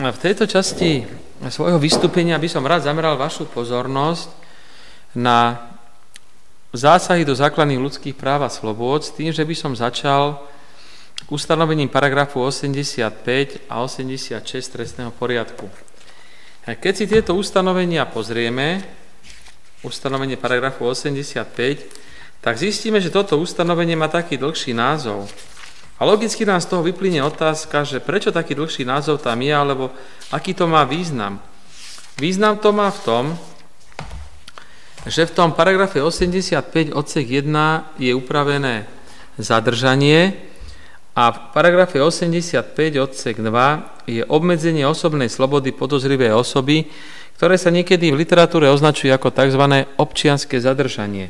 V tejto časti svojho vystúpenia by som rád zameral vašu pozornosť na zásahy do základných ľudských práv a slobôd s tým, že by som začal ustanovením paragrafu 85 a 86 trestného poriadku. Keď si tieto ustanovenia pozrieme, ustanovenie paragrafu 85, tak zistíme, že toto ustanovenie má taký dlhší názov. A logicky nám z toho vyplynie otázka, že prečo taký dlhší názov tam je, alebo aký to má význam. Význam to má v tom, že v tom paragrafe 85 odsek 1 je upravené zadržanie a v paragrafe 85 odsek 2 je obmedzenie osobnej slobody podozrivej osoby, ktoré sa niekedy v literatúre označuje ako tzv. Občianske zadržanie.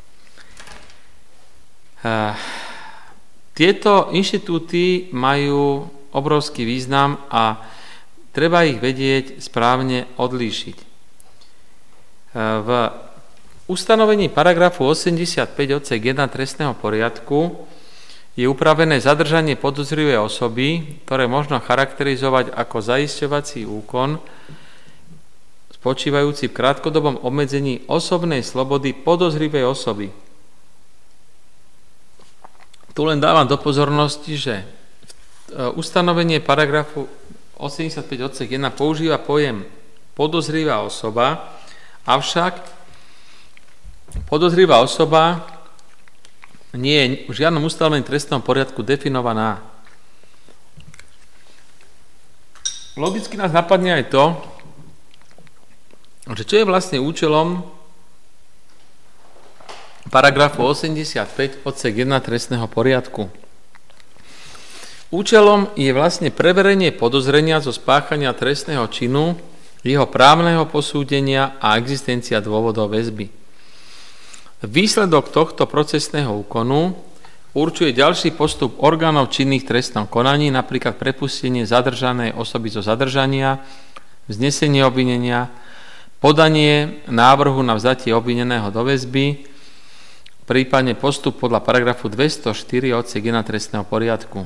Tieto inštitúty majú obrovský význam a treba ich vedieť správne odlíšiť. V ustanovení paragrafu 85 odsek 1 trestného poriadku je upravené zadržanie podozrivej osoby, ktoré možno charakterizovať ako zaisťovací úkon spočívajúci v krátkodobom obmedzení osobnej slobody podozrivej osoby. Tu len dávam do pozornosti, že ustanovenie paragrafu 85 odsek 1 používa pojem podozrivá osoba, avšak podozrivá osoba nie je v žiadnom ustanovení trestnom poriadku definovaná. Logicky nás napadne aj to, že čo je vlastne účelom paragrafu 85 odsek 1 trestného poriadku. Účelom je vlastne preverenie podozrenia zo spáchania trestného činu, jeho právneho posúdenia a existencia dôvodov väzby. Výsledok tohto procesného úkonu určuje ďalší postup orgánov činných v trestnom konaní, napríklad prepustenie zadržanej osoby zo zadržania, vznesenie obvinenia, podanie návrhu na vzatie obvineného do väzby, prípadne postup podľa paragrafu 204 odsek 1 trestného poriadku.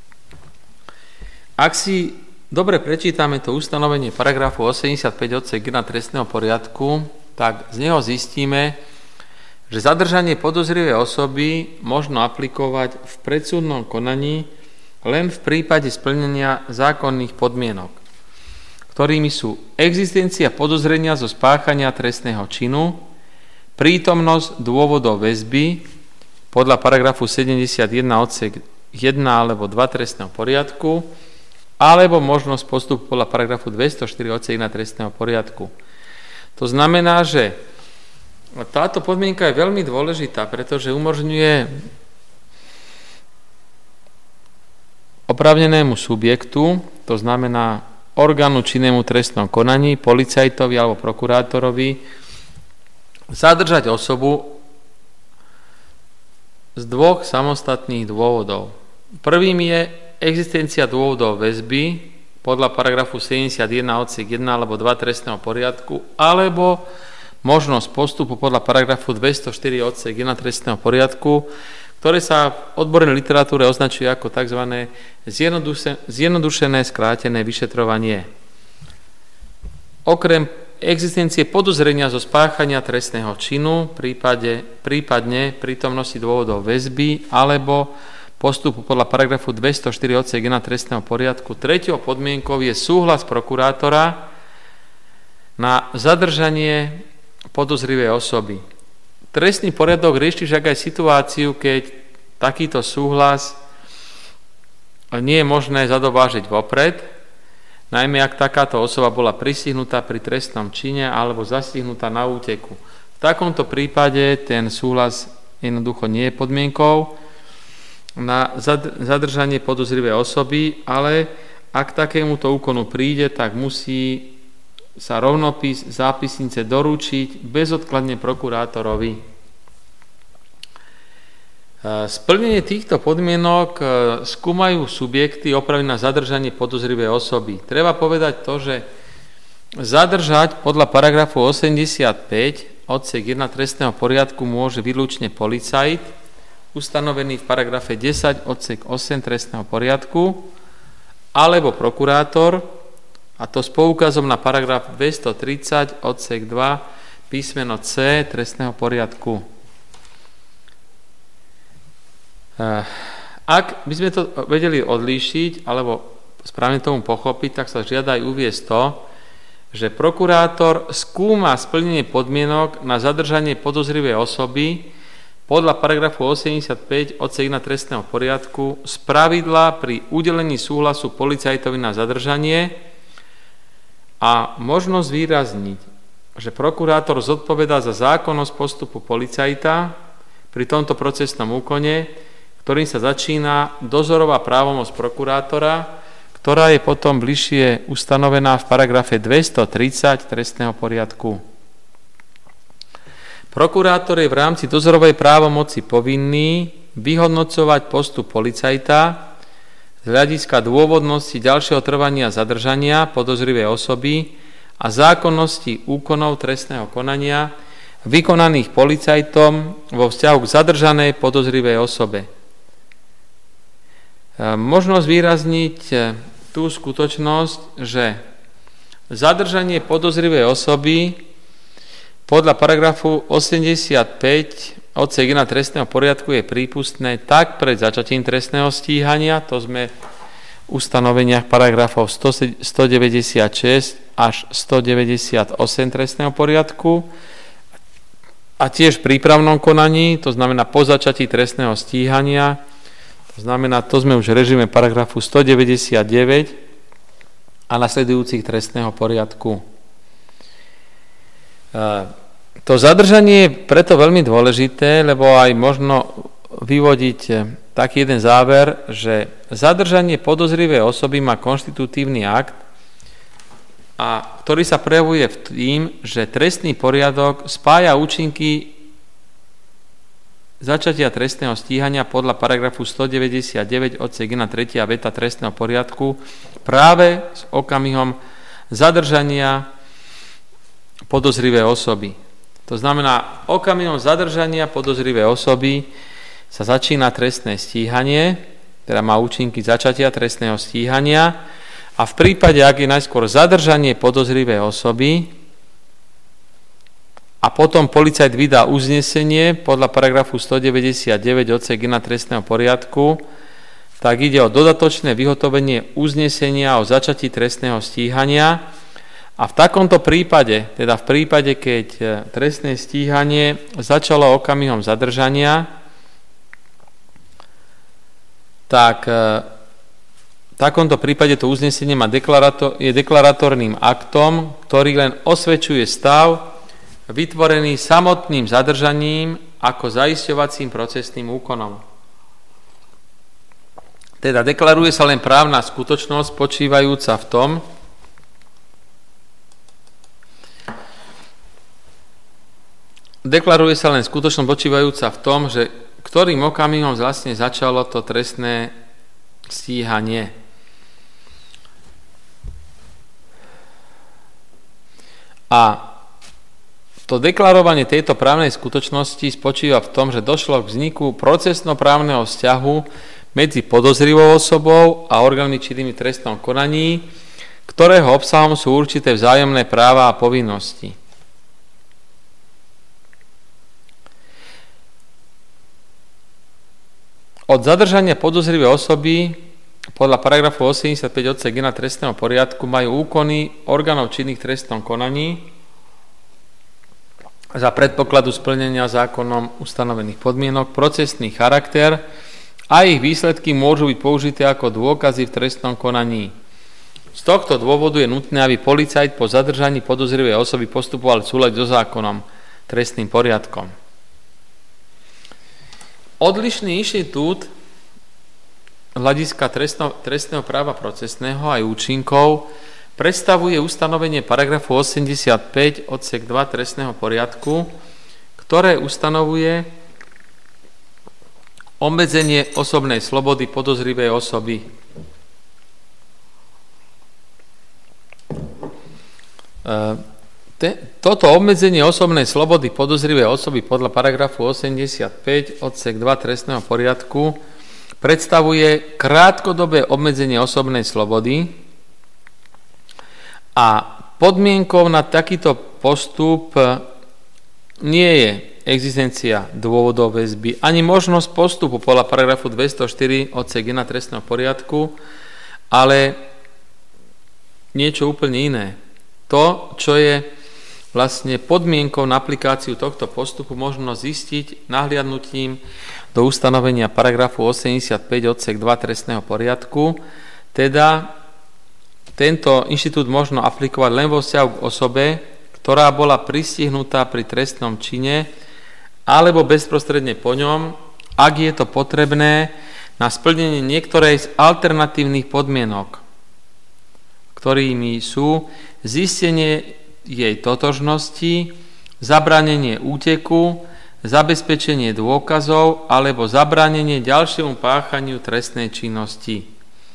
Ak si dobre prečítame to ustanovenie paragrafu 85 odsek 1 trestného poriadku, tak z neho zistíme, že zadržanie podozrivej osoby možno aplikovať v predsúdnom konaní len v prípade splnenia zákonných podmienok, ktorými sú existencia podozrenia zo spáchania trestného činu, prítomnosť dôvodov väzby podľa paragrafu 71 odsek 1 alebo 2 trestného poriadku alebo možnosť postupu podľa paragrafu 204 odsek 1 trestného poriadku. To znamená, že táto podmienka je veľmi dôležitá, pretože umožňuje oprávnenému subjektu, to znamená orgánu činnému v trestnom konaní, policajtovi alebo prokurátorovi, zadržať osobu z dvoch samostatných dôvodov. Prvým je existencia dôvodov väzby podľa paragrafu 71 odsek 1 alebo 2 trestného poriadku alebo možnosť postupu podľa paragrafu 204 odsek 1 trestného poriadku, ktoré sa v odbornej literatúre označuje ako tzv. Zjednodušené skrátené vyšetrovanie. Okrem existencie podozrenia zo spáchania trestného činu, prípadne prítomnosti dôvodov väzby alebo postupu podľa paragrafu 204 odsek 1 trestného poriadku. Treťou podmienkou je súhlas prokurátora na zadržanie podozrivej osoby. Trestný poriadok rieši však aj situáciu, keď takýto súhlas nie je možné zadovážiť vopred, najmä ak takáto osoba bola pristihnutá pri trestnom čine alebo zastihnutá na úteku. V takomto prípade ten súhlas jednoducho nie je podmienkou na zadržanie podozrivej osoby, ale ak takémuto úkonu príde, tak musí sa rovnopis zápisnice doručiť bezodkladne prokurátorovi. Splnenie týchto podmienok skúmajú subjekty opravy na zadržanie podozrivej osoby. Treba povedať to, že zadržať podľa paragrafu 85 odsek 1 trestného poriadku môže výlučne policajt, ustanovený v paragrafe 10 odsek 8 trestného poriadku, alebo prokurátor, A to s poukazom na paragraf 230 odsek 2 písmeno C trestného poriadku. Ak by sme to vedeli odlíšiť alebo správne tomu pochopiť, tak sa žiada aj uviesť to, že prokurátor skúma splnenie podmienok na zadržanie podozrivej osoby podľa paragrafu 85 odsek 1 trestného poriadku spravidla pri udelení súhlasu policajtovi na zadržanie a možno zvýrazniť, že prokurátor zodpovedá za zákonnosť postupu policajta pri tomto procesnom úkone, ktorým sa začína dozorová právomoc prokurátora, ktorá je potom bližšie ustanovená v paragrafe 230 trestného poriadku. Prokurátor je v rámci dozorovej právomoci povinný vyhodnocovať postup policajta z hľadiska dôvodnosti ďalšieho trvania zadržania podozrivej osoby a zákonnosti úkonov trestného konania vykonaných policajtom vo vzťahu k zadržanej podozrivej osobe. Možno zvýrazniť tú skutočnosť, že zadržanie podozrivej osoby podľa paragrafu 85 odsek 1 trestného poriadku je prípustné tak pred začatím trestného stíhania, to sme v ustanoveniach paragrafov 196 až 198 trestného poriadku a tiež v prípravnom konaní, to znamená po začatí trestného stíhania. To znamená, to sme už v režime paragrafu 199 a nasledujúcich trestného poriadku. To zadržanie je preto veľmi dôležité, lebo aj možno vyvodiť taký jeden záver, že zadržanie podozrivej osoby má konštitutívny akt, ktorý sa prejavuje v tým, že trestný poriadok spája účinky začatia trestného stíhania podľa paragrafu 199 odsek 1 3. veta trestného poriadku práve s okamihom zadržania podozrivej osoby. To znamená, okamihom zadržania podozrivej osoby sa začína trestné stíhanie, teda má účinky začatia trestného stíhania a v prípade, ak je najskôr zadržanie podozrivej osoby, a potom policajt vydá uznesenie podľa paragrafu 199 odsek 1 trestného poriadku, tak ide o dodatočné vyhotovenie uznesenia o začatí trestného stíhania a v takomto prípade, teda v prípade, keď trestné stíhanie začalo okamihom zadržania, tak v takomto prípade to uznesenie je deklaratórnym aktom, ktorý len osvedčuje stav vytvorený samotným zadržaním ako zaisťovacím procesným úkonom. Teda deklaruje sa len právna skutočnosť spočívajúca v tom, že ktorým okamihom vlastne začalo to trestné stíhanie. A to deklarovanie tejto právnej skutočnosti spočíva v tom, že došlo k vzniku procesnoprávneho vzťahu medzi podozrivou osobou a orgánmi činnými v trestnom konaní, ktorého obsahom sú určité vzájomné práva a povinnosti. Od zadržania podozrivej osoby podľa paragrafu 85 odsek 1 trestného poriadku majú úkony orgánov činných v trestnom konaní za predpokladu splnenia zákonom ustanovených podmienok procesný charakter a ich výsledky môžu byť použité ako dôkazy v trestnom konaní. Z tohto dôvodu je nutné, aby policajt po zadržaní podozrivej osoby postupoval v súlade so zákonom, trestným poriadkom. Odlišný inštitút hľadiska trestného práva procesného aj účinkov predstavuje ustanovenie paragrafu 85 odsek 2 trestného poriadku, ktoré ustanovuje obmedzenie osobnej slobody podozrivej osoby. Toto obmedzenie osobnej slobody podozrivej osoby podľa paragrafu 85 odsek 2 trestného poriadku predstavuje krátkodobé obmedzenie osobnej slobody A podmienkou na takýto postup nie je existencia dôvodov väzby, ani možnosť postupu podľa paragrafu 204 odsek 1 trestného poriadku, ale niečo úplne iné. To, čo je vlastne podmienkou na aplikáciu tohto postupu, možno zistiť nahliadnutím do ustanovenia paragrafu 85 odsek 2 trestného poriadku. Teda tento inštitút možno aplikovať len vo vzťahu k osobe, ktorá bola pristihnutá pri trestnom čine alebo bezprostredne po ňom, ak je to potrebné na splnenie niektorej z alternatívnych podmienok, ktorými sú zistenie jej totožnosti, zabránenie úteku, zabezpečenie dôkazov alebo zabránenie ďalšiemu páchaniu trestnej činnosti.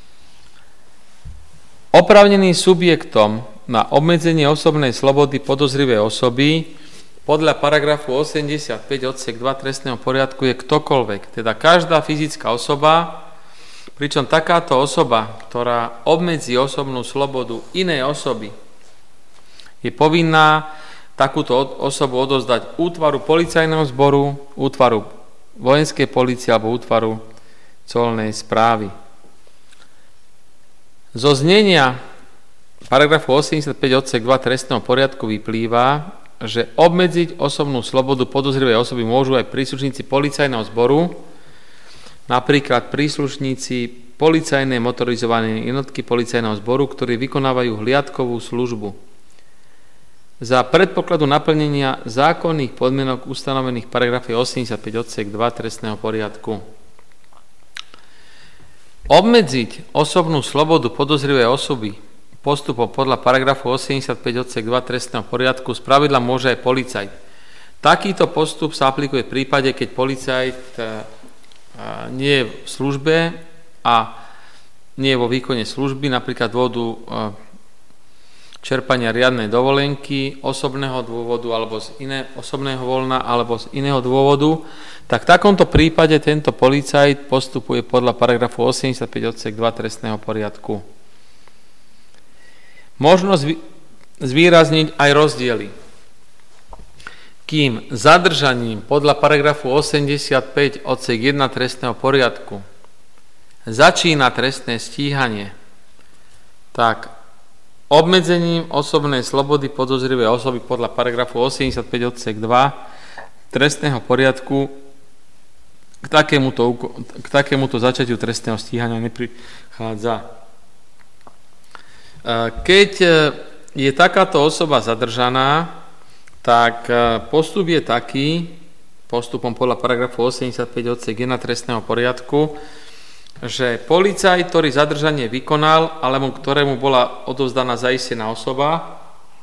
Oprávneným subjektom na obmedzenie osobnej slobody podozrivej osoby podľa paragrafu 85 odsek 2 trestného poriadku je ktokoľvek, teda každá fyzická osoba, pričom takáto osoba, ktorá obmedzí osobnú slobodu inej osoby, je povinná takúto osobu odovzdať útvaru policajného zboru, útvaru vojenskej polície alebo útvaru colnej správy. Zo znenia paragrafu 85 odsek 2 trestného poriadku vyplýva, že obmedziť osobnú slobodu podozrivej osoby môžu aj príslušníci policajného zboru, napríklad príslušníci policajnej motorizovanej jednotky policajného zboru, ktorí vykonávajú hliadkovú službu. Za predpokladu naplnenia zákonných podmienok ustanovených v paragrafe 85 odsek 2 trestného poriadku. Obmedziť osobnú slobodu podozrivej osoby postupom podľa paragrafu 85 odsek 2 trestného poriadku spravidla môže aj policajt. Takýto postup sa aplikuje v prípade, keď policajt nie je v službe a nie je vo výkone služby, napríklad dôvodu čerpania riadnej dovolenky, osobného dôvodu alebo osobného voľna alebo z iného dôvodu, tak v takomto prípade tento policajt postupuje podľa paragrafu 85 odsek 2 trestného poriadku. Možno zvýrazniť aj rozdiely. Kým zadržaním podľa paragrafu 85 odsek 1 trestného poriadku začína trestné stíhanie, tak obmedzením osobnej slobody podozrivej osoby podľa paragrafu 85 odsek 2 trestného poriadku k takémuto začiatiu trestného stíhania neprichádza. Keď je takáto osoba zadržaná, tak postup je taký, postupom podľa paragrafu 85 odsek 1 trestného poriadku, že policajt, ktorý zadržanie vykonal, alebo ktorému bola odovzdaná zaistená osoba,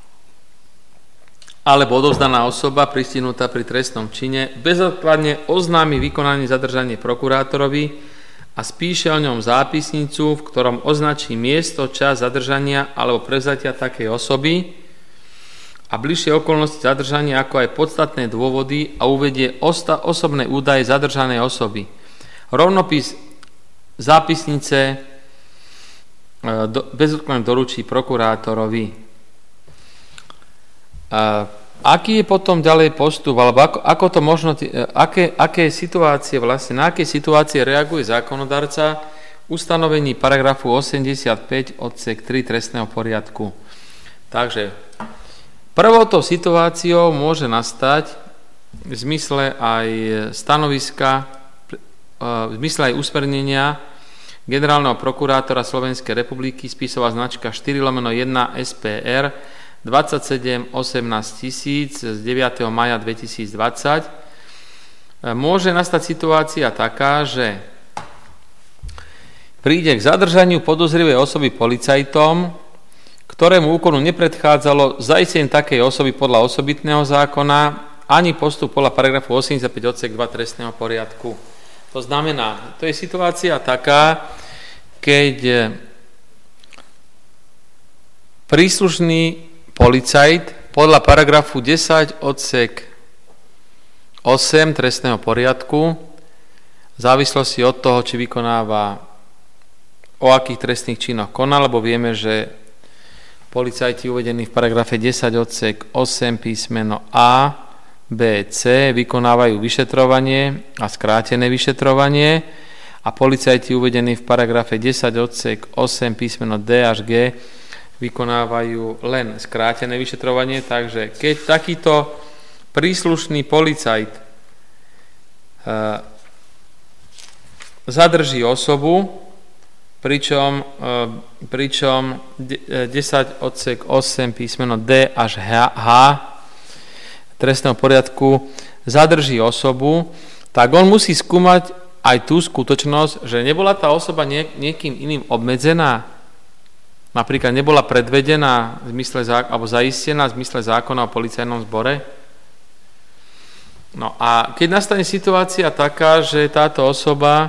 alebo odovzdaná osoba pristihnutá pri trestnom čine, bezodkladne oznámi vykonanie zadržania prokurátorovi a spíše o ňom zápisnicu, v ktorom označí miesto, čas zadržania alebo prevzatia takej osoby a bližšie okolnosti zadržania, ako aj podstatné dôvody a uvedie osobné údaje zadržanej osoby. Rovnopis zápisnice bezodkladne doručí prokurátorovi. Aký je potom ďalej postup, alebo ako to možno, aké situácie vlastne, na aké situácie reaguje zákonodarca ustanovení paragrafu 85 odsek 3 trestného poriadku. Takže prvoutou situáciou môže nastať v zmysle aj stanoviska, v zmysle aj usmernenia generálneho prokurátora Slovenskej republiky, spisová značka 4/1 SPR 27 18 000 z 9. maja 2020. Môže nastať situácia taká, že príde k zadržaniu podozrivej osoby policajtom, ktorému úkonu nepredchádzalo zaistenie takej osoby podľa osobitného zákona ani postup podľa paragrafu 85 odsek 2 trestného poriadku. To znamená, to je situácia taká, keď príslušný policajt podľa paragrafu 10 odsek 8 trestného poriadku v závislosti od toho, či vykonáva o akých trestných činoch koná, lebo vieme, že policajti uvedení v paragrafe 10 odsek 8 písmeno A, B, C vykonávajú vyšetrovanie a skrátené vyšetrovanie a policajti uvedení v paragrafe 10 odsek 8 písmeno D až G vykonávajú len skrátené vyšetrovanie. Takže keď takýto príslušný policajt zadrží osobu, pričom 10 odsek 8 písmeno D až H trestného poriadku zadrží osobu, tak on musí skúmať aj tú skutočnosť, že nebola tá osoba niekým iným obmedzená, napríklad nebola predvedená alebo zaistená v zmysle zákona o policajnom zbore. No a keď nastane situácia taká, že táto osoba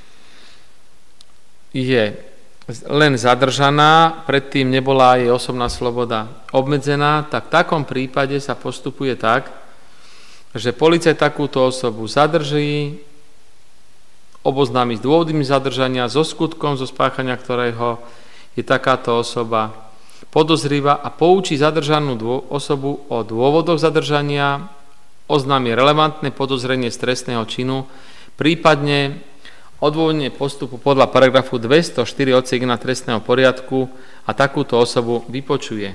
je len zadržaná, predtým nebola jej osobná sloboda obmedzená, tak v takom prípade sa postupuje tak, že policajt takúto osobu zadrží, oboznámi s dôvodmi zadržania, so skutkom, zo spáchania ktorého je takáto osoba podozrivá a poučí zadržanú osobu o dôvodoch zadržania, oznámi relevantné podozrenie z trestného činu, prípadne odôvodnenie postupu podľa paragrafu 204 odsek 1 trestného poriadku a takúto osobu vypočuje.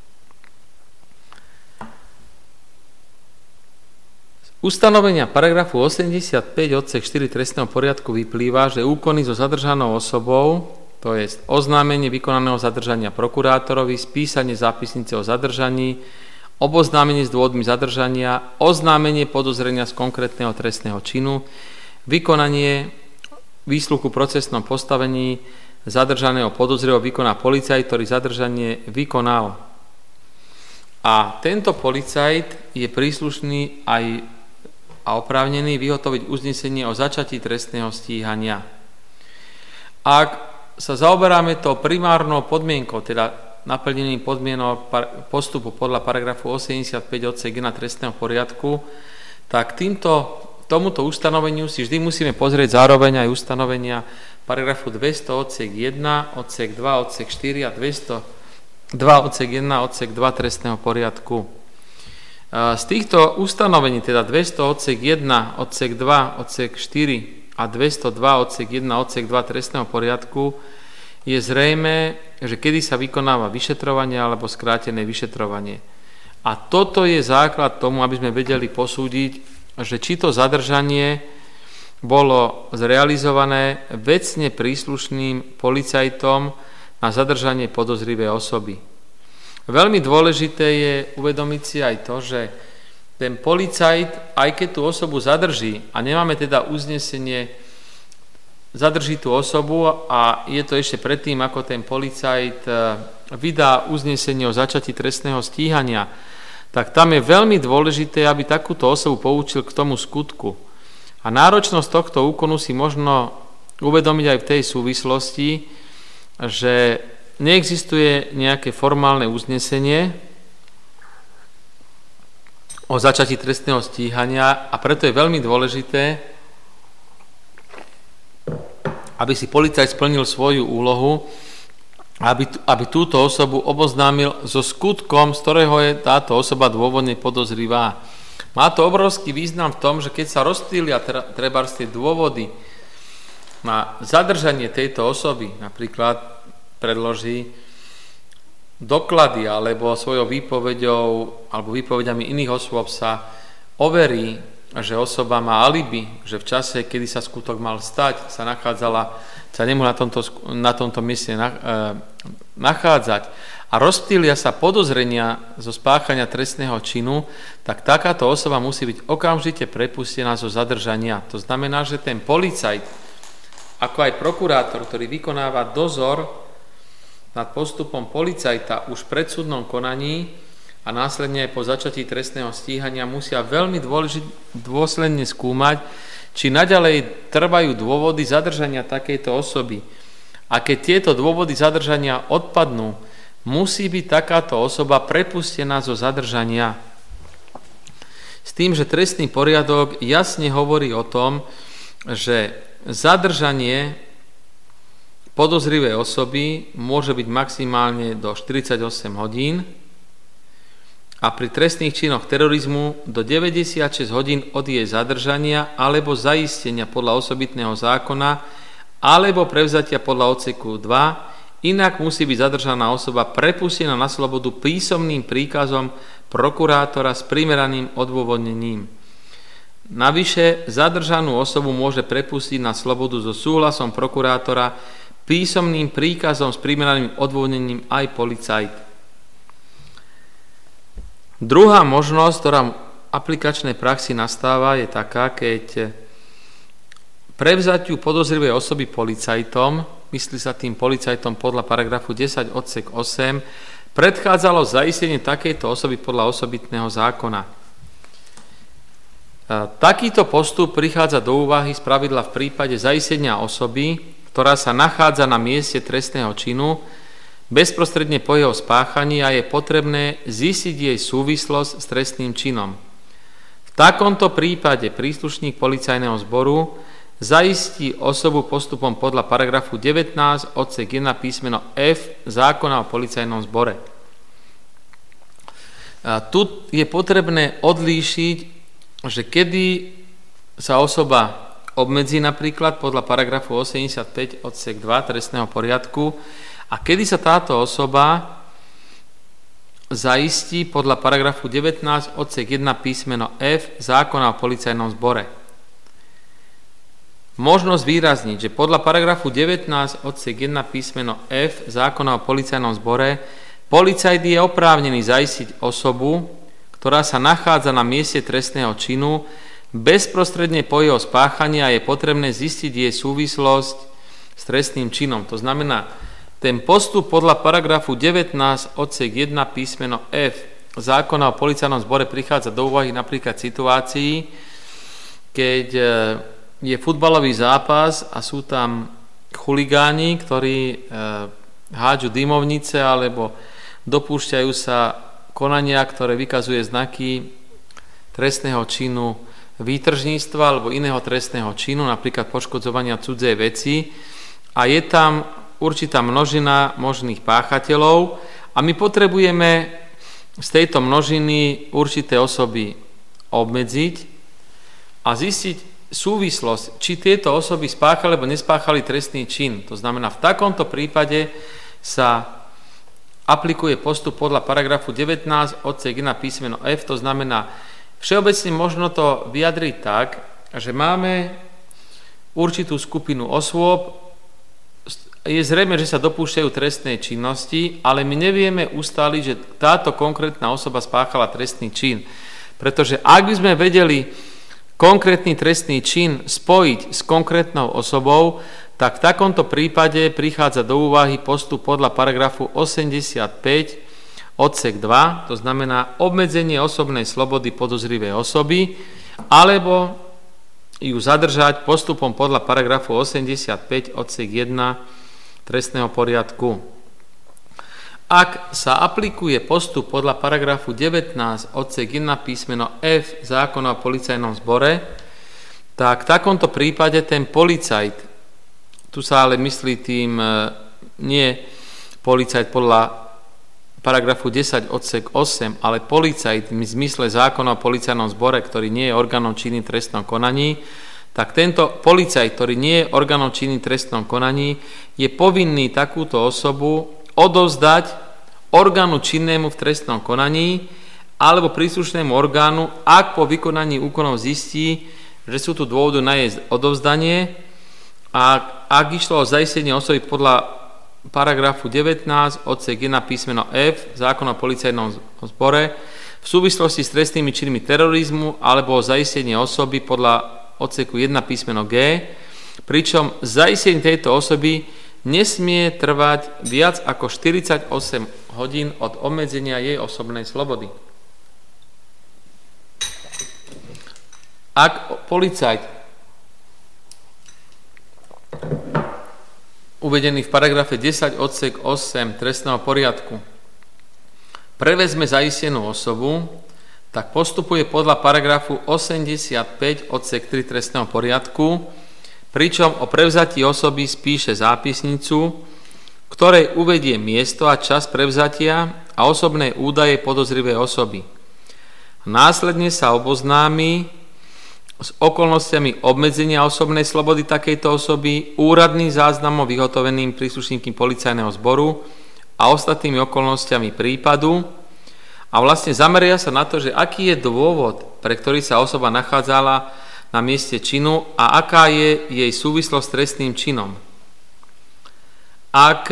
Z ustanovenia paragrafu 85 odsek 4 trestného poriadku vyplýva, že úkony so zadržanou osobou, to je oznámenie vykonaného zadržania prokurátorovi, spísanie zápisnice o zadržaní, oboznámenie s dôvodmi zadržania, oznámenie podozrenia z konkrétneho trestného činu, vykonanie výsluchu procesnom postavení zadržaného podozrivého vykoná policajt, ktorý zadržanie vykonal. A tento policajt je príslušný aj a oprávnený vyhotoviť uznesenie o začatí trestného stíhania. Ak sa zaoberáme to primárnou podmienkou, teda naplnením podmienok postupu podľa paragrafu 85 odsek 1 trestného poriadku, tak tomuto ustanoveniu si vždy musíme pozrieť zároveň aj ustanovenia paragrafu 200 odsek 1, odsek 2, odsek 4 a 202 odsek 1, odsek 2 trestného poriadku. Z týchto ustanovení, teda 200 odsek 1, odsek 2, odsek 4 a 202 odsek 1, odsek 2 trestného poriadku, je zrejmé, že kedy sa vykonáva vyšetrovanie alebo skrátené vyšetrovanie. A toto je základ tomu, aby sme vedeli posúdiť, že či to zadržanie bolo zrealizované vecne príslušným policajtom na zadržanie podozrivej osoby. Veľmi dôležité je uvedomiť si aj to, že ten policajt, aj keď tú osobu zadrží, a nemáme teda uznesenie, zadrží tú osobu a je to ešte predtým, ako ten policajt vydá uznesenie o začatí trestného stíhania, tak tam je veľmi dôležité, aby takúto osobu poučil k tomu skutku. A náročnosť tohto úkonu si možno uvedomiť aj v tej súvislosti, že neexistuje nejaké formálne uznesenie o začatí trestného stíhania a preto je veľmi dôležité, aby si policajt splnil svoju úlohu, aby túto osobu oboznámil so skutkom, z ktorého je táto osoba dôvodne podozrivá. Má to obrovský význam v tom, že keď sa rozptýlia trebárs tie dôvody na zadržanie tejto osoby, napríklad predloží doklady alebo svojou výpovedou alebo výpovedami iných osôb sa overí, že osoba má alibi, že v čase, kedy sa skutok mal stať, sa nemohla na tomto mieste nachádzať a rozptýlia sa podozrenia zo spáchania trestného činu, tak takáto osoba musí byť okamžite prepustená zo zadržania. To znamená, že ten policajt, ako aj prokurátor, ktorý vykonáva dozor nad postupom policajta už v predsudnom konaní a následne aj po začatí trestného stíhania, musia veľmi dôsledne skúmať, či naďalej trvajú dôvody zadržania takejto osoby. A keď tieto dôvody zadržania odpadnú, musí byť takáto osoba prepustená zo zadržania. S tým, že trestný poriadok jasne hovorí o tom, že zadržanie podozrivej osoby môže byť maximálne do 48 hodín a pri trestných činoch terorizmu do 96 hodín od jej zadržania alebo zaistenia podľa osobitného zákona alebo prevzatia podľa odseku 2, inak musí byť zadržaná osoba prepustená na slobodu písomným príkazom prokurátora s primeraným odôvodnením. Navyše, zadržanú osobu môže prepustiť na slobodu so súhlasom prokurátora písomným príkazom s primeraným odôvodnením aj policajt. Druhá možnosť, ktorá v aplikačnej praxi nastáva, je taká, keď prevzatiu podozrivej osoby policajtom, myslí sa tým policajtom podľa paragrafu 10 odsek 8, predchádzalo zaistenie takejto osoby podľa osobitného zákona. Takýto postup prichádza do úvahy spravidla v prípade zaistenia osoby, ktorá sa nachádza na mieste trestného činu bezprostredne po jeho spáchaní a je potrebné zistiť jej súvislosť s trestným činom. V takomto prípade príslušník policajného zboru zaistí osobu postupom podľa paragrafu 19 odsek 1 písmeno F zákona o policajnom zbore. Tu je potrebné odlíšiť, že kedy sa osoba obmedzí napríklad podľa paragrafu 85 odsek 2 trestného poriadku a kedy sa táto osoba zaistí podľa paragrafu 19 odsek 1 písmeno F zákona o policajnom zbore. Možno zvýrazniť, že podľa paragrafu 19 odsek 1 písmeno F zákona o policajnom zbore policajt je oprávnený zaistiť osobu, ktorá sa nachádza na mieste trestného činu bezprostredne po jeho spáchaní a je potrebné zistiť jej súvislosť s trestným činom. To znamená, ten postup podľa paragrafu 19 odsek 1 písmeno F zákona o policajnom zbore prichádza do úvahy napríklad situácií, keď je futbalový zápas a sú tam chuligáni, ktorí hádžu dymovnice alebo dopúšťajú sa konania, ktoré vykazuje znaky trestného činu výtržníctva alebo iného trestného činu, napríklad poškodzovania cudzej veci, a je tam určitá množina možných páchateľov a my potrebujeme z tejto množiny určité osoby obmedziť a zistiť súvislosť, či tieto osoby spáchali alebo nespáchali trestný čin. To znamená, v takomto prípade sa aplikuje postup podľa paragrafu 19 odsek 1 písmeno F, to znamená, všeobecne možno to vyjadriť tak, že máme určitú skupinu osôb, je zrejme, že sa dopúšťajú trestnej činnosti, ale my nevieme ustáliť, že táto konkrétna osoba spáchala trestný čin. Pretože ak by sme vedeli konkrétny trestný čin spojiť s konkrétnou osobou, tak v takomto prípade prichádza do úvahy postup podľa paragrafu 85 odsek 2, to znamená obmedzenie osobnej slobody podozrivej osoby, alebo ju zadržať postupom podľa paragrafu 85 odsek 1 trestného poriadku. Ak sa aplikuje postup podľa paragrafu 19 odsek 1 písmeno F zákona o policajnom zbore, tak v takomto prípade ten policajt, tu sa ale myslí tým nie policajt podľa paragrafu 10 odsek 8, ale policajt v zmysle zákona o policajnom zbore, ktorý nie je orgánom činným v trestnom konaní, tak tento policajt, ktorý nie je orgánom činným v trestnom konaní, je povinný takúto osobu odovzdať orgánu činnému v trestnom konaní alebo príslušnému orgánu, ak po vykonaní úkonov zistí, že sú tu dôvody na jej odovzdanie, a ak išlo o zaistenie osoby podľa paragrafu 19 odsek 1 písmeno F zákona o policajnom zbore v súvislosti s trestnými činmi terorizmu alebo o zaistenie osoby podľa odseku 1 písmeno G, pričom zaistenie tejto osoby nesmie trvať viac ako 48 hodín od obmedzenia jej osobnej slobody. Ak policajt uvedený v paragrafe 10 odsek 8 trestného poriadku prevezme zaistenú osobu, tak postupuje podľa paragrafu 85 odsek 3 trestného poriadku, pričom o prevzatí osoby spíše zápisnicu, ktorej uvedie miesto a čas prevzatia a osobné údaje podozrivej osoby. Následne sa oboznámi s okolnostiami obmedzenia osobnej slobody takejto osoby, úradným záznamom vyhotoveným príslušníkom policajného zboru a ostatnými okolnostiami prípadu a vlastne zameria sa na to, že aký je dôvod, pre ktorý sa osoba nachádzala na mieste činu a aká je jej súvislosť s trestným činom. Ak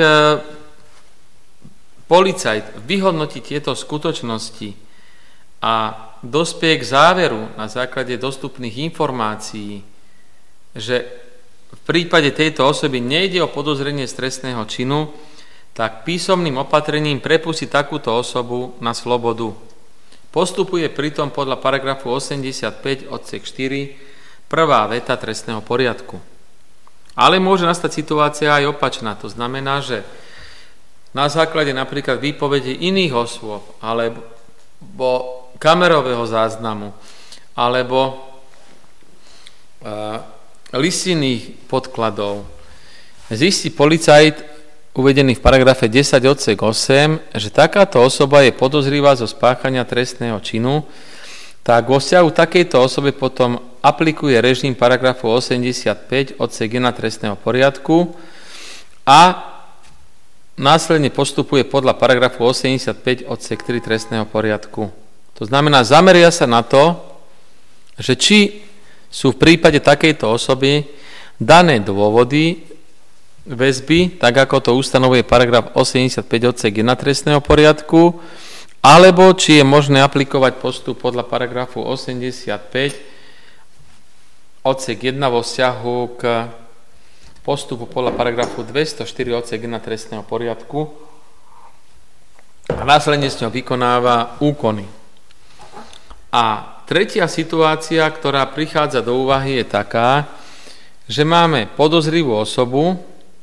policajt vyhodnotí tieto skutočnosti a dospie k záveru na základe dostupných informácií, že v prípade tejto osoby nejde o podozrenie z trestného činu, tak písomným opatrením prepustí takúto osobu na slobodu. Postupuje pritom podľa paragrafu 85 odsek 4 prvá veta trestného poriadku. Ale môže nastať situácia aj opačná. To znamená, že na základe napríklad výpovede iných osôb alebo kamerového záznamu alebo listinných podkladov zistí policajt uvedený v paragrafe 10 odsek 8, že takáto osoba je podozrivá zo spáchania trestného činu, tak vo vzťahu takejto osobe potom aplikuje režim paragrafu 85 odsek 1 trestného poriadku a následne postupuje podľa paragrafu 85 odsek 3 trestného poriadku. To znamená, zameria sa na to, že či sú v prípade takejto osoby dané dôvody väzby, tak ako to ustanovuje paragraf 85 odsek 1 trestného poriadku, alebo či je možné aplikovať postup podľa paragrafu 85 odsek 1 vo vzťahu k postupu podľa paragrafu 204 odsek 1 trestného poriadku a následne s ňou vykonáva úkony. A tretia situácia, ktorá prichádza do úvahy, je taká, že máme podozrivú osobu,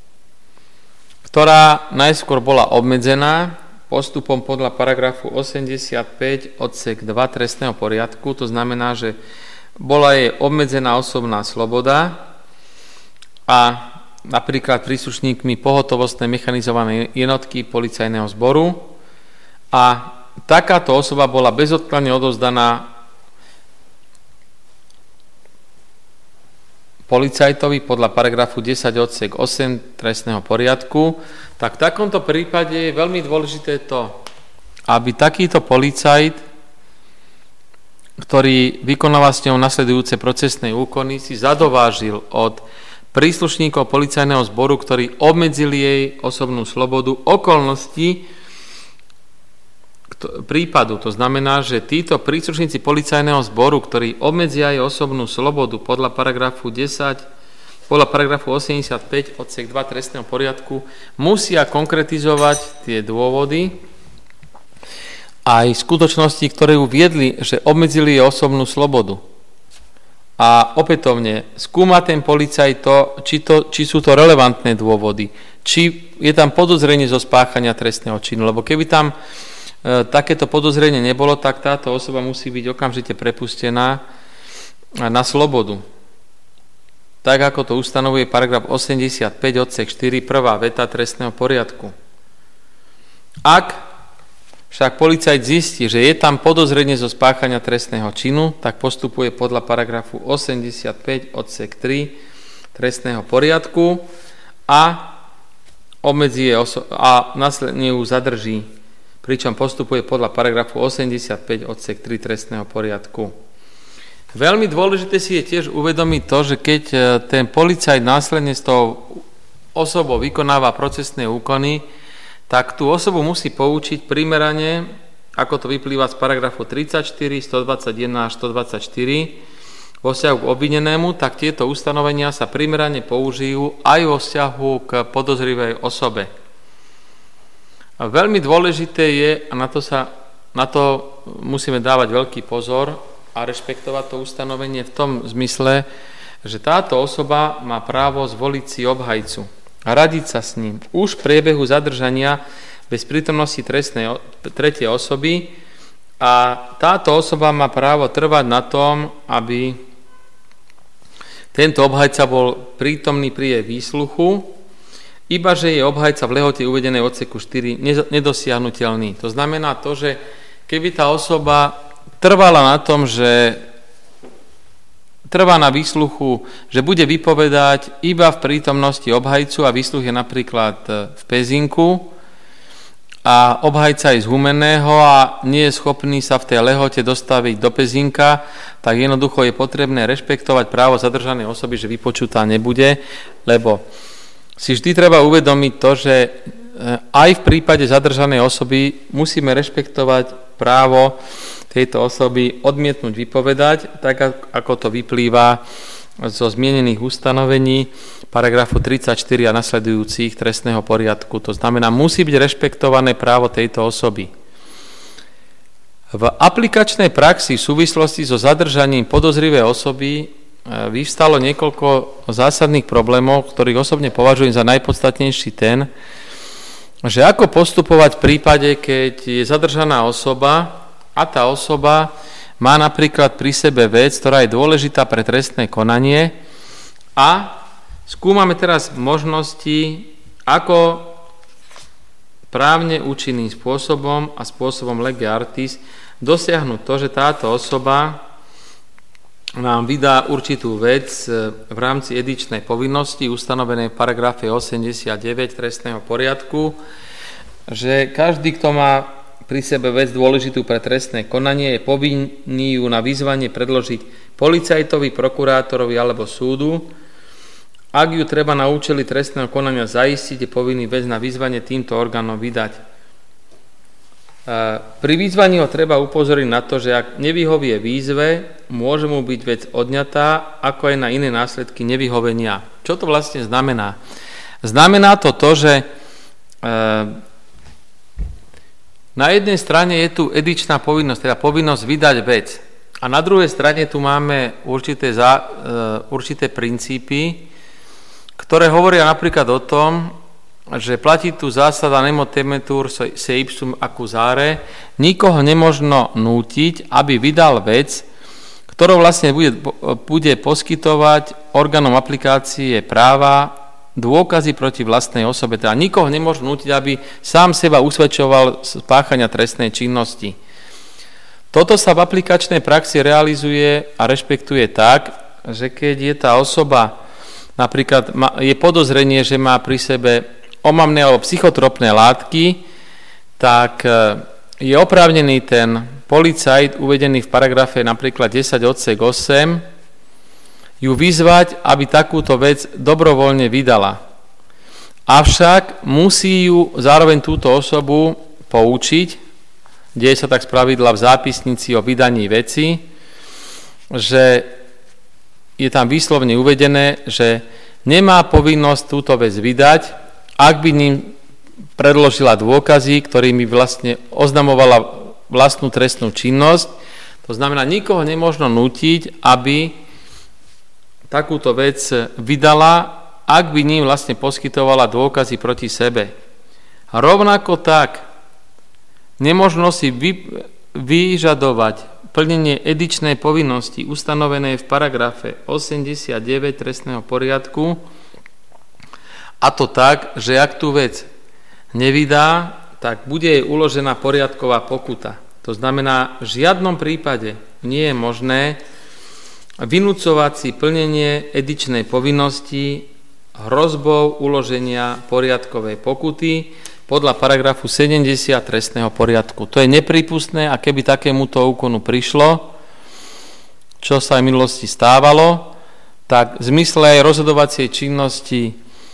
ktorá najskôr bola obmedzená postupom podľa paragrafu 85 odsek 2 trestného poriadku, to znamená, že bola jej obmedzená osobná sloboda a napríklad príslušníkmi pohotovostnej mechanizovanej jednotky policajného zboru a takáto osoba bola bezodkladne odovzdaná policajtovi podľa paragrafu 10 odsek 8 trestného poriadku, tak v takomto prípade je veľmi dôležité to, aby takýto policajt, ktorý vykonáva s ňou nasledujúce procesné úkony, si zadovážil od príslušníkov policajného zboru, ktorí obmedzili jej osobnú slobodu, okolnosti prípadu. To znamená, že títo príslušníci policajného zboru, ktorí obmedzia jej osobnú slobodu podľa paragrafu 10, podľa paragrafu 85 odsek 2 trestného poriadku, musia konkretizovať tie dôvody aj skutočnosti, ktoré ju viedli, že obmedzili jej osobnú slobodu. A opätovne skúma ten policajt to, či sú to relevantné dôvody, či je tam podozrenie zo spáchania trestného činu, lebo keby tam takéto podozrenie nebolo, tak táto osoba musí byť okamžite prepustená na slobodu. Tak ako to ustanovuje paragraf 85 odsek 4 prvá veta trestného poriadku. Ak však policajt zistí, že je tam podozrenie zo spáchania trestného činu, tak postupuje podľa paragrafu 85 odsek 3 trestného poriadku a obmedzí a následne ju zadrží, pričom postupuje podľa paragrafu 85 odsek 3 trestného poriadku. Veľmi dôležité si je tiež uvedomiť to, že keď ten policajt následne s tou osobou vykonáva procesné úkony, tak tú osobu musí poučiť primerane, ako to vyplýva z paragrafu 34, 121 až 124, vo vzťahu k obvinenému, tak tieto ustanovenia sa primerane použijú aj vo vzťahu k podozrivej osobe. A veľmi dôležité je, a na to musíme dávať veľký pozor a rešpektovať to ustanovenie v tom zmysle, že táto osoba má právo zvoliť si obhajcu a radiť sa s ním už v priebehu zadržania bez prítomnosti tretej osoby a táto osoba má právo trvať na tom, aby tento obhajca bol prítomný pri jej výsluchu, iba že je obhajca v lehote uvedenej odseku 4 nedosiahnuteľný. To znamená to, že keby tá osoba trvala na tom, že trvá na výsluchu, že bude vypovedať iba v prítomnosti obhajcu a výsluch je napríklad v Pezinku a obhajca je z Humenného a nie je schopný sa v tej lehote dostaviť do Pezinka, tak jednoducho je potrebné rešpektovať právo zadržanej osoby, že vypočutá nebude, lebo si vždy treba uvedomiť to, že aj v prípade zadržanej osoby musíme rešpektovať právo tejto osoby odmietnúť vypovedať, tak ako to vyplýva zo zmienených ustanovení paragrafu 34 a nasledujúcich trestného poriadku. To znamená, musí byť rešpektované právo tejto osoby. V aplikačnej praxi v súvislosti so zadržaním podozrivej osoby vyvstalo niekoľko zásadných problémov, ktorých osobne považujem za najpodstatnejší ten, že ako postupovať v prípade, keď je zadržaná osoba a tá osoba má napríklad pri sebe vec, ktorá je dôležitá pre trestné konanie a skúmame teraz možnosti, ako právne účinným spôsobom a spôsobom lege artis dosiahnuť to, že táto osoba nám vydá určitú vec v rámci edičnej povinnosti ustanovenej v paragrafe 89 trestného poriadku, že každý, kto má pri sebe vec dôležitú pre trestné konanie, je povinný ju na vyzvanie predložiť policajtovi, prokurátorovi alebo súdu. Ak ju treba na účely trestného konania zaistiť, je povinný vec na vyzvanie týmto orgánom vydať. Pri vyzvaní ho treba upozoriť na to, že ak nevyhovie výzve, môže mu byť vec odňatá, ako aj na iné následky nevyhovenia. Čo to vlastne znamená? Znamená to, že na jednej strane je tu edičná povinnosť, teda povinnosť vydať vec. A na druhej strane tu máme určité princípy, ktoré hovoria napríklad o tom, že platí tu zásada nemo temetur se ipsum accusare, nikoho nemožno nútiť, aby vydal vec, ktorou vlastne bude poskytovať orgánom aplikácie práva dôkazy proti vlastnej osobe. Teda nikoho nemôže nútiť, aby sám seba usvedčoval z páchania trestnej činnosti. Toto sa v aplikačnej praxi realizuje a rešpektuje tak, že keď je tá osoba, napríklad je podozrenie, že má pri sebe omamné alebo psychotropné látky, tak je oprávnený ten policajt uvedený v paragrafe napríklad 10 odsek 8 ju vyzvať, aby takúto vec dobrovoľne vydala. Avšak musí ju zároveň túto osobu poučiť, deje sa tak spravidla v zápisnici o vydaní veci, že je tam výslovne uvedené, že nemá povinnosť túto vec vydať, ak by ním predložila dôkazy, ktorými vlastne oznamovala vlastnú trestnú činnosť. To znamená, nikoho nemožno nútiť, aby takúto vec vydala, ak by ním vlastne poskytovala dôkazy proti sebe. A rovnako tak nemožno si vyžadovať plnenie edičnej povinnosti ustanovenej v paragrafe 89 trestného poriadku, a to tak, že ak tú vec nevydá, tak bude jej uložená poriadková pokuta. To znamená, v žiadnom prípade nie je možné vynúcovať si plnenie edičnej povinnosti hrozbou uloženia poriadkovej pokuty podľa paragrafu 70 trestného poriadku. To je neprípustné a keby takémuto úkonu prišlo, čo sa aj v minulosti stávalo, tak v zmysle aj rozhodovacej činnosti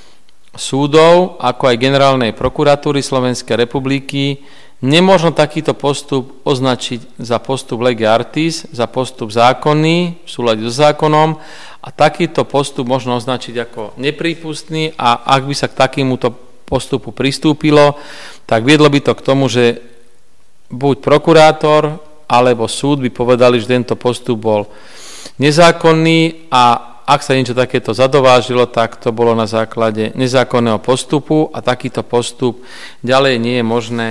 súdov, ako aj Generálnej prokuratúry Slovenskej republiky, nemôžno takýto postup označiť za postup lege artis, za postup zákonný, v súlade so zákonom, a takýto postup možno označiť ako neprípustný, a ak by sa k takémuto postupu pristúpilo, tak viedlo by to k tomu, že buď prokurátor alebo súd by povedali, že tento postup bol nezákonný, a ak sa niečo takéto zadovážilo, tak to bolo na základe nezákonného postupu a takýto postup ďalej nie je možné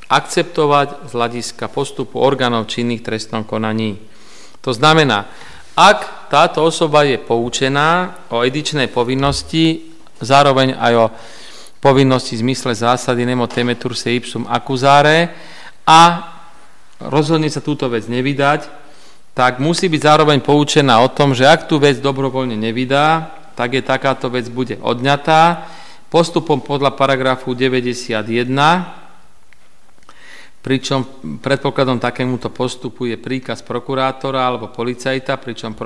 akceptovať z hľadiska postupu orgánov činných v trestnom konaní. To znamená, ak táto osoba je poučená o edičnej povinnosti, zároveň aj o povinnosti v zmysle zásady nemo temetur se ipsum accusare a rozhodne sa túto vec nevydať, tak musí byť zároveň poučená o tom, že ak tú vec dobrovoľne nevydá, tak je takáto vec bude odňatá postupom podľa paragrafu 91, pričom predpokladom takémuto postupu je príkaz prokurátora alebo policajta, pričom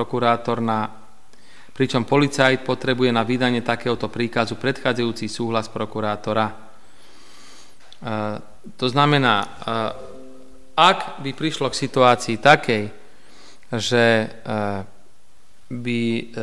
policajt potrebuje na vydanie takéhoto príkazu predchádzajúci súhlas prokurátora. To znamená, ak by prišlo k situácii takej, že by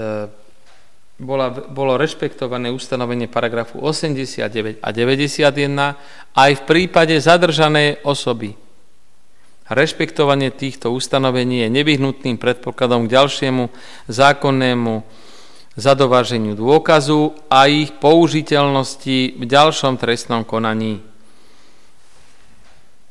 bolo rešpektované ustanovenie paragrafu 89 a 91 aj v prípade zadržanej osoby. Rešpektovanie týchto ustanovení je nevyhnutným predpokladom k ďalšiemu zákonnému zadováženiu dôkazu a ich použiteľnosti v ďalšom trestnom konaní.